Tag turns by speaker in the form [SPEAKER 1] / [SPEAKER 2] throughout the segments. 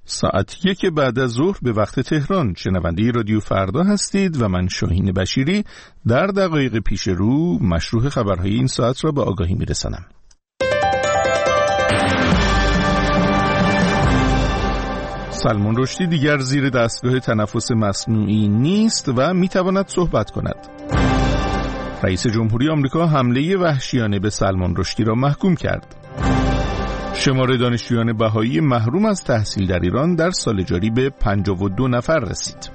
[SPEAKER 1] ساعت 1 بعد از ظهر به وقت تهران. شنونده رادیو فردا هستید و من شاهین بشیری در دقایق پیش رو مشروع خبرهای این ساعت را به آگاهی میرسانم. سلمان رشدی دیگر زیر دستگاه تنفس مصنوعی نیست و میتواند صحبت کند. رئیس جمهوری آمریکا حمله وحشیانه به سلمان رشدی را محکوم کرد. شمار دانشجویان بهایی محروم از تحصیل در ایران در سال جاری به 52 نفر رسید.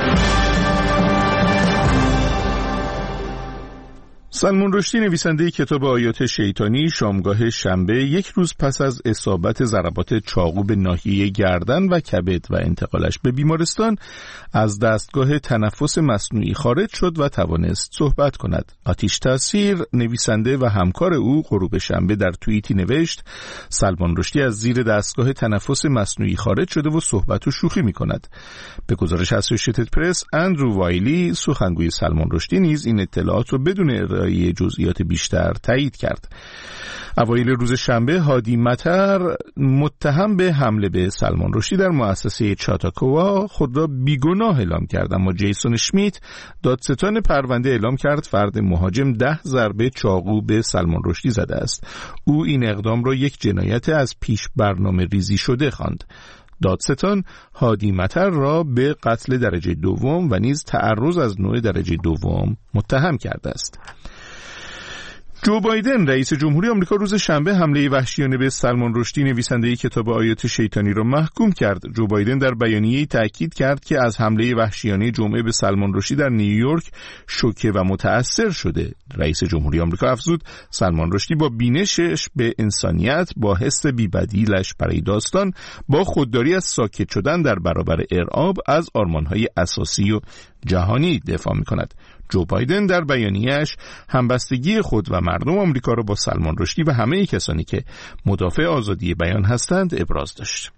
[SPEAKER 1] سلمان رشدی نویسنده کتاب آیات شیطانی شامگاه شنبه یک روز پس از اصابت ضربات چاقو به ناحیه گردن و کبد و انتقالش به بیمارستان از دستگاه تنفس مصنوعی خارج شد و توانست صحبت کند. آتیش تاثیر نویسنده و همکار او غروب شنبه در توییتی نوشت سلمان رشدی از زیر دستگاه تنفس مصنوعی خارج شده و صحبت و شوخی می کند. به گزارش اسوشیتد پرس اندرو وایلی سخنگوی سلمان رشدی نیز این اطلاعات را بدون ارائه جزئیات بیشتر تایید کرد. اوایل روز شنبه هادی مطر متهم به حمله به سلمان رشدی در مؤسسه چاتاکووا خود را بیگناه اعلام کرد، اما جیسون شمیت دادستان پرونده اعلام کرد فرد مهاجم 10 ضربه چاقو به سلمان رشدی زده است. او این اقدام را یک جنایت از پیش برنامه ریزی شده خواند. دادستان هادی مطر را به قتل درجه دوم و نیز تعرض از نوع درجه دوم متهم کرده است. جو بایدن رئیس جمهوری آمریکا روز شنبه حمله وحشیانه به سلمان رشدی نویسنده کتاب آیات شیطانی را محکوم کرد. جو بایدن در بیانیه‌ای تاکید کرد که از حمله وحشیانه جمعه به سلمان رشدی در نیویورک شوکه و متأثر شده. رئیس جمهوری آمریکا افزود سلمان رشدی با بینشش به انسانیت، با حس بی‌بدیلش برای داستان، با خودداری از ساکت شدن در برابر ارعاب از آرمان‌های اساسی و جهانی دفاع می‌کند. جو بایدن در بیانیه‌اش همبستگی خود و مردم آمریکا را با سلمان رشدی و همه کسانی که مدافع آزادی بیان هستند ابراز داشت.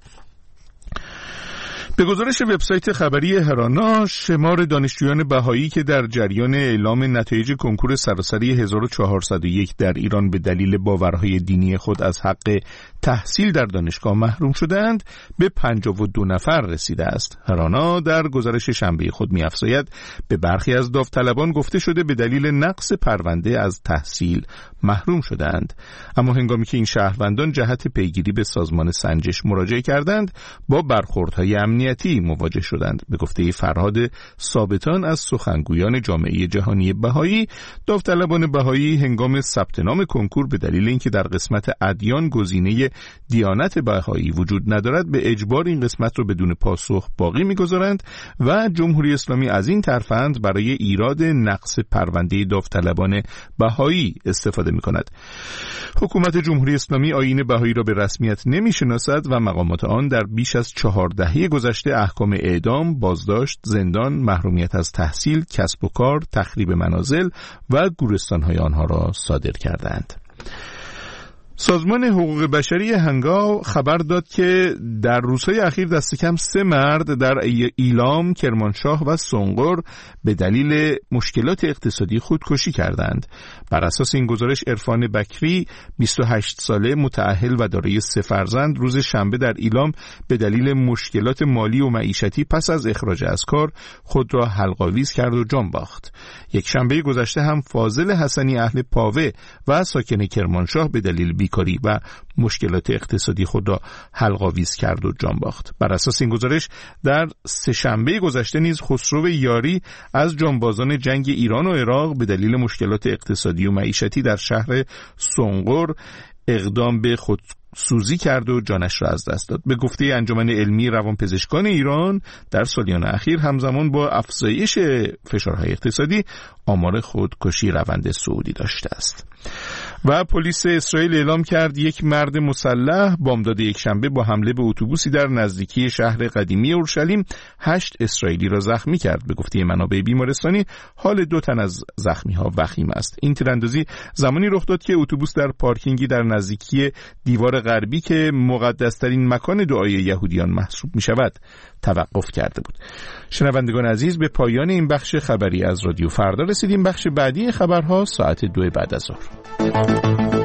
[SPEAKER 1] به گزارش وبسایت خبری هرانا، شمار دانشجویان بهایی که در جریان اعلام نتایج کنکور سراسری 1401 در ایران به دلیل باورهای دینی خود از حق تحصیل در دانشگاه محروم شدند به 52 نفر رسیده است. هرانا در گزارش شنبه خود می‌افزاید به برخی از داوطلبان گفته شده به دلیل نقص پرونده از تحصیل محروم شدند، اما هنگامی که این شهروندان جهت پیگیری به سازمان سنجش مراجعه کردند با برخوردهای امنیتی مواجه شدند. به گفته فرهاد ثابتان از سخنگویان جامعه جهانی بهایی، داوطلبان بهایی هنگام ثبت نام کنکور به دلیل اینکه در قسمت ادیان گزینه دیانت بهایی وجود ندارد به اجبار این قسمت را بدون پاسخ باقی می‌گذارند و جمهوری اسلامی از این ترفند برای ایراد نقص پرونده داوطلبان بهایی استفاده می‌کند. حکومت جمهوری اسلامی آیین بهایی را به رسمیت نمی‌شناسد و مقامات آن در بیش از 4 دهه گذشته احکام اعدام، بازداشت، زندان، محرومیت از تحصیل، کسب و کار، تخریب منازل و گورستان‌های آنها را صادر کردند. سازمان حقوق بشری هنگاو خبر داد که در روزهای اخیر دست کم 3 مرد در ایلام، کرمانشاه و سنقر به دلیل مشکلات اقتصادی خودکشی کردند. بر اساس این گزارش عرفان بکری 28 ساله متأهل و دارای 3 فرزند روز شنبه در ایلام به دلیل مشکلات مالی و معیشتی پس از اخراج از کار خود را حلق‌آویز کرد و جان باخت. یک شنبه گذشته هم فاضل حسنی اهل پاوه و ساکن کرمانشاه به دلیل بیکاری و مشکلات اقتصادی خود را حلق‌آویز کرد و جان باخت. بر اساس این گزارش در 3 شنبه گذشته نیز خسرو یاری از جانبازان جنگ ایران و عراق به دلیل مشکلات اقتصادی و معیشتی در شهر سنقر اقدام به خودسوزی کرد و جانش را از دست داد. به گفته انجمن علمی روانپزشکان ایران در سالیان اخیر همزمان با افزایش فشارهای اقتصادی آمار خودکشی روند صعودی داشته است. و پلیس اسرائیل اعلام کرد یک مرد مسلح بامداد یک شنبه با حمله به اتوبوسی در نزدیکی شهر قدیمی اورشلیم 8 اسرائیلی را زخمی کرد. به گفته منابع بیمارستانی حال 2 تن از زخمی‌ها وخیم است. این تیراندازی زمانی رخ داد که اتوبوس در پارکینگی در نزدیکی دیوار غربی که مقدس‌ترین مکان دعای یهودیان محسوب می‌شود توقف کرده بود. شنوندگان عزیز، به پایان این بخش خبری از رادیو فردا رسیدیم. بخش بعدی خبرها ساعت 2 بعد از ظهر.